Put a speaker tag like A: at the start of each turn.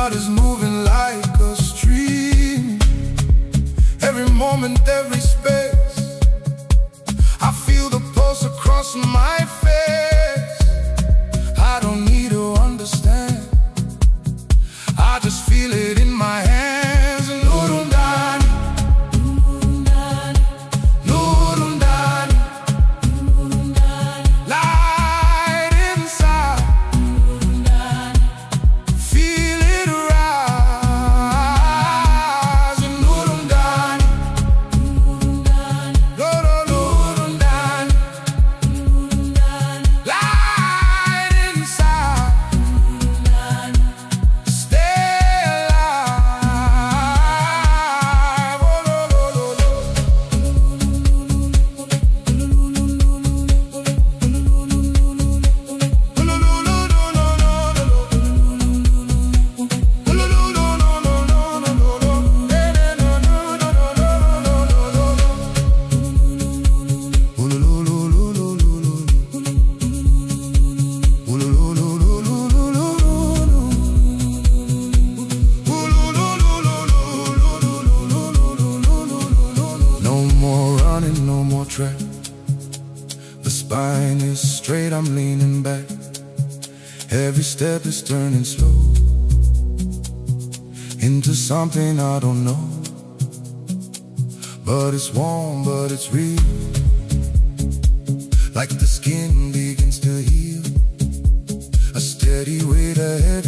A: heart is moving like a stream. Every moment, every space, I feel the pulse across my face. I don't need to understand, I just feel it in my hands. Nurundani, Nurundani, light inside, feel it rise. Nurundani, Nurundani, light inside, stay alive. Oh, no, no, no, no. No more running, no more track. The spine is straight, I'm leaning back. Every step is turning slow into something I don't know. But it's warm, but it's real. Like the skin begins to heal, a steady weight, a heavy